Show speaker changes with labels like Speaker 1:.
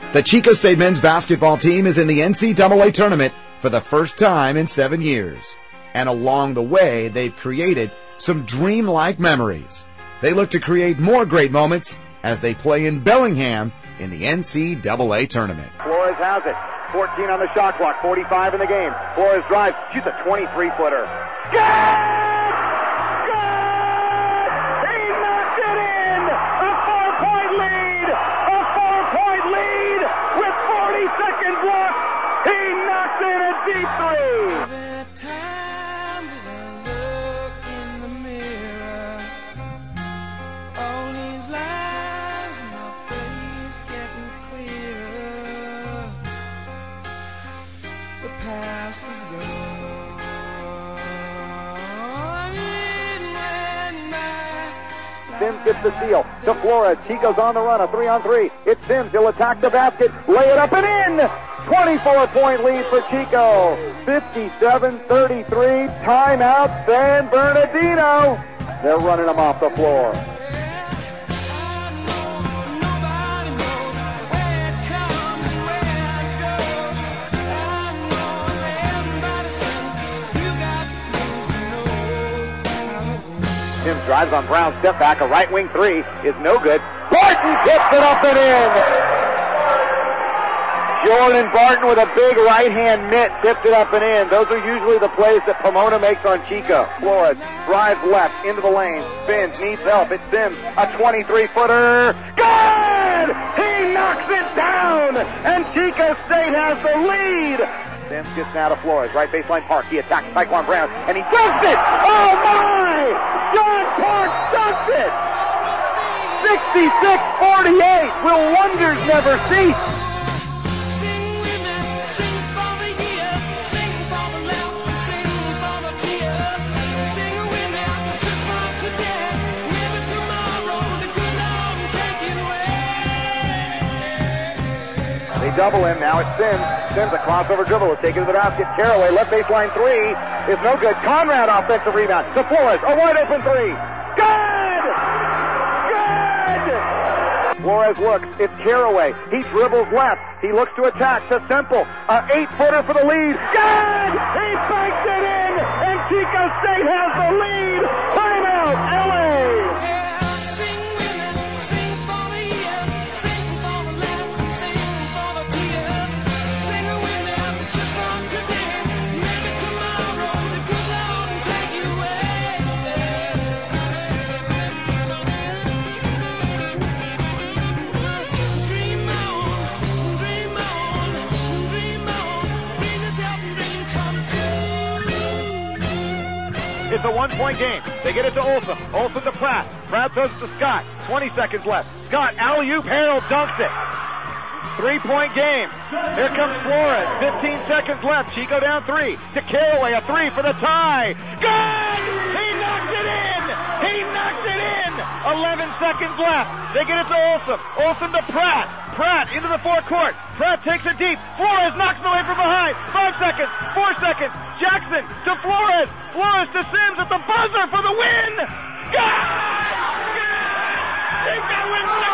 Speaker 1: The Chico State men's basketball team is in the NCAA tournament for the first time in 7 years. And along the way, they've created some dreamlike memories. They look to create more great moments as they play in Bellingham in the NCAA tournament.
Speaker 2: Flores has it. 14 on the shot clock, 45 in the game. Flores drives, shoots a 23-footer. Good! Deep three.
Speaker 3: Every time that I look in the mirror, all these lines in my face getting clearer. The past is gone.
Speaker 2: Sims gets the steal to Flores. Chico's on the run, a 3-on-3. It's Sims. He'll attack the basket, lay it up and in. 24-point lead for Chico. 57-33. Timeout San Bernardino. They're running them off the floor. Sims drives on Brown. Step back. A right wing three is no good. Barton tips it up and in. Jordan Barton with a big right-hand mitt tipped it up and in. Those are usually the plays that Pomona makes on Chico. Flores drives left into the lane. Spins, needs help. It's Sims. A 23-footer. Good! He knocks it down! And Chico State has the lead! Sims gets now to Flores. Right baseline Park. He attacks Tyquan Brown. And he dunks it! Oh my! John Park dunks it! 66-48. Will wonders never cease? They double him. Now it's Sims. Sims, a crossover dribble. Will take it to the basket. Caraway, left baseline three is no good. Conrad, offensive rebound. To Flores, a wide open three. Good! Good! Flores looks. It's Caraway. He dribbles left. He looks to attack to Semple. A 8-footer for the lead. Good! He banks it in! And Chico State has the lead! Timeout, LA! It's a one-point game. They get it to Olsen. Olsen to Pratt. Pratt throws it to Scott. 20 seconds left. Scott, alley-oop, Harold dunks it. 3-point game. Here comes Flores. 15 seconds left. Chico down 3. To Caraway, a 3 for the tie. Good! He knocks it in! He knocks it in! 11 seconds left. They get it to Olsen. Olsen to Pratt. Pratt into the forecourt. Pratt takes it deep. Flores knocks it away from behind. 5 seconds. 4 seconds. Jackson to Flores. Flores to Sims at the buzzer for the win. Good! Good! Chico wins.